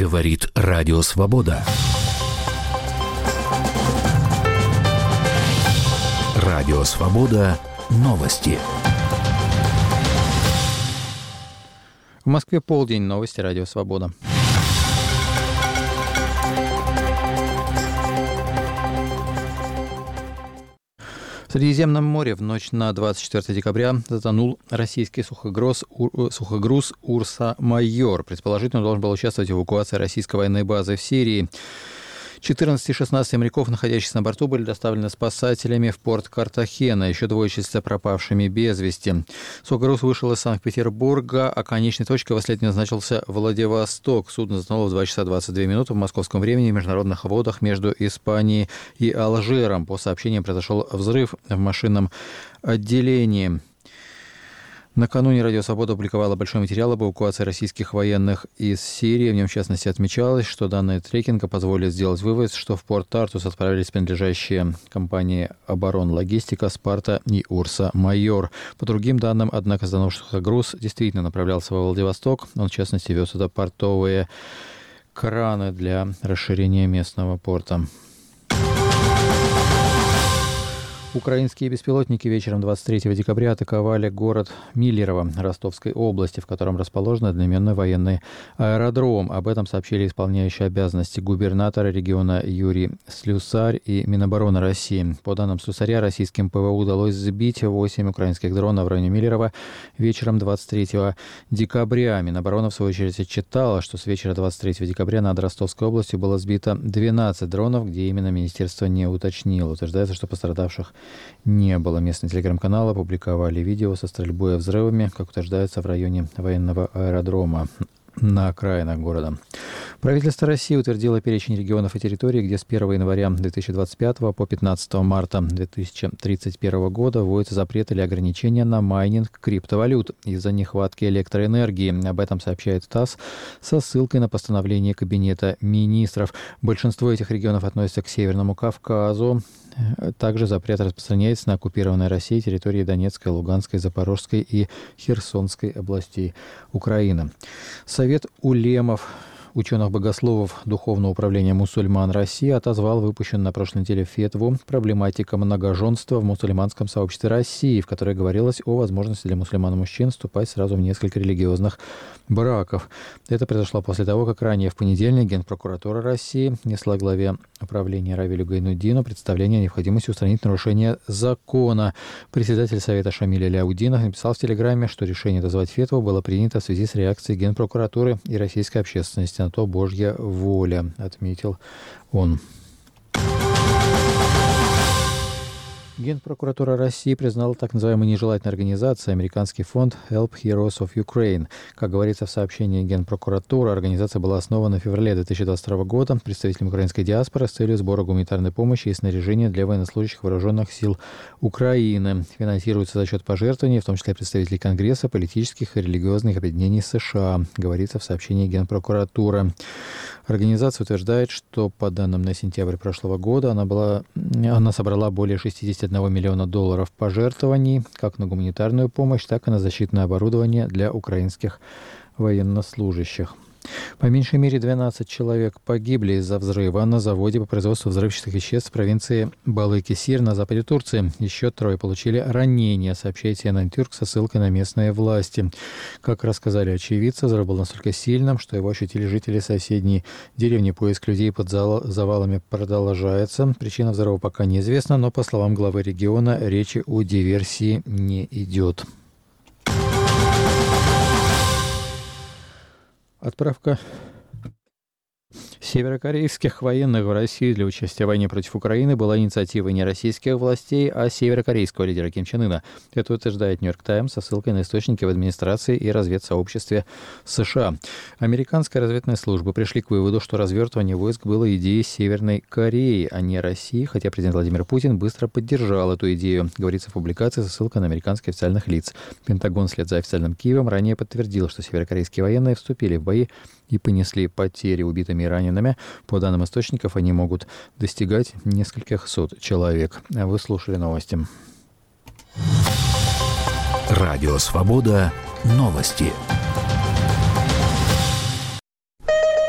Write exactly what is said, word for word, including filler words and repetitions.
Говорит Радио Свобода. Радио Свобода. Новости. В Москве полдень. Новости Радио Свобода. В Средиземном море в ночь на двадцать четвёртое декабря затонул российский сухогруз, сухогруз «Урса Майор». Предположительно, он должен был участвовать в эвакуации российской военной базы в Сирии. четырнадцать из шестнадцати моряков, находящихся на борту, были доставлены спасателями в порт Картахена. Еще двое числятся пропавшими без вести. Сухогруз вышел из Санкт-Петербурга, а конечной точкой его следования назначился Владивосток. Судно затонуло в два часа двадцать две минуты в московском времени в международных водах между Испанией и Алжиром. По сообщениям, произошел взрыв в машинном отделении. Накануне Радио Свобода опубликовала большой материал об эвакуации российских военных из Сирии. В нем, в частности, отмечалось, что данные трекинга позволят сделать вывод, что в порт Тартус отправились принадлежащие компании «Оборонлогистика», «Спарта» и «Урса Майор». По другим данным, однако, затонувший сухогруз действительно направлялся во Владивосток. Он, в частности, вез сюда портовые краны для расширения местного порта. Украинские беспилотники вечером двадцать третьего декабря атаковали город Миллерово Ростовской области, в котором расположен одноименный военный аэродром. Об этом сообщили исполняющие обязанности губернатора региона Юрий Слюсарь и Минобороны России. По данным Слюсаря, российским ПВО удалось сбить восемь украинских дронов в районе Миллерово вечером двадцать третьего декабря. Минобороны, в свою очередь, отчитала, что с вечера двадцать третьего декабря над Ростовской областью было сбито двенадцать дронов, где именно министерство не уточнило. Утверждается, что пострадавших не было. Местные телеграм-каналы опубликовали видео со стрельбой и взрывами, как утверждается, в районе военного аэродрома на окраинах города. Правительство России утвердило перечень регионов и территорий, где с первого января две тысячи двадцать пятого по пятнадцатого марта две тысячи тридцать первого года вводится запрет или ограничения на майнинг криптовалют из-за нехватки электроэнергии. Об этом сообщает ТАСС со ссылкой на постановление Кабинета министров. Большинство этих регионов относятся к Северному Кавказу. Также запрет распространяется на оккупированной Россией территории Донецкой, Луганской, Запорожской и Херсонской областей Украины. Совет улемов, ученых-богословов Духовного управления мусульман России отозвал выпущенную на прошлой неделе фетву «Проблематика многоженства в мусульманском сообществе России», в которой говорилось о возможности для мусульман и мужчин вступать сразу в несколько религиозных браков. Это произошло после того, как ранее в понедельник Генпрокуратура России несла главе управления Равилю Гайнуддину представление о необходимости устранить нарушение закона. Председатель Совета Шамиль Аляутдинов написал в Телеграме, что решение дозвать фетву было принято в связи с реакцией Генпрокуратуры и российской общественности. На то Божья воля, отметил он. Генпрокуратура России признала так называемую нежелательной организацией американский фонд Help Heroes of Ukraine. Как говорится в сообщении Генпрокуратуры, организация была основана в феврале две тысячи двадцать второго года представителями украинской диаспоры с целью сбора гуманитарной помощи и снаряжения для военнослужащих вооруженных сил Украины. Финансируется за счет пожертвований, в том числе представителей Конгресса, политических и религиозных объединений США, говорится в сообщении Генпрокуратуры. Организация утверждает, что по данным на сентябрь прошлого года она, была, она собрала более шестьдесят один миллиона долларов пожертвований как на гуманитарную помощь, так и на защитное оборудование для украинских военнослужащих. По меньшей мере двенадцать человек погибли из-за взрыва на заводе по производству взрывчатых веществ в провинции Балыкесир на западе Турции. Еще трое получили ранения, сообщает си эн эн Тюрк со ссылкой на местные власти. Как рассказали очевидцы, взрыв был настолько сильным, что его ощутили жители соседней деревни. Поиск людей под завалами продолжается. Причина взрыва пока неизвестна, но, по словам главы региона, речи о диверсии не идет. Отправка северокорейских военных в Россию для участия в войне против Украины была инициативой не российских властей, а северокорейского лидера Ким Чен Ына. Это утверждает Нью-Йорк Таймс со ссылкой на источники в администрации и разведсообществе США. Американская разведная служба пришли к выводу, что развертывание войск было идеей Северной Кореи, а не России, хотя президент Владимир Путин быстро поддержал эту идею, говорится в публикации со ссылкой на американских официальных лиц. Пентагон вслед за официальным Киевом ранее подтвердил, что северокорейские военные вступили в бои и понесли потери убитыми и ранеными. По данным источников, они могут достигать нескольких сот человек. Вы слушали новости. Радио Свобода. Новости.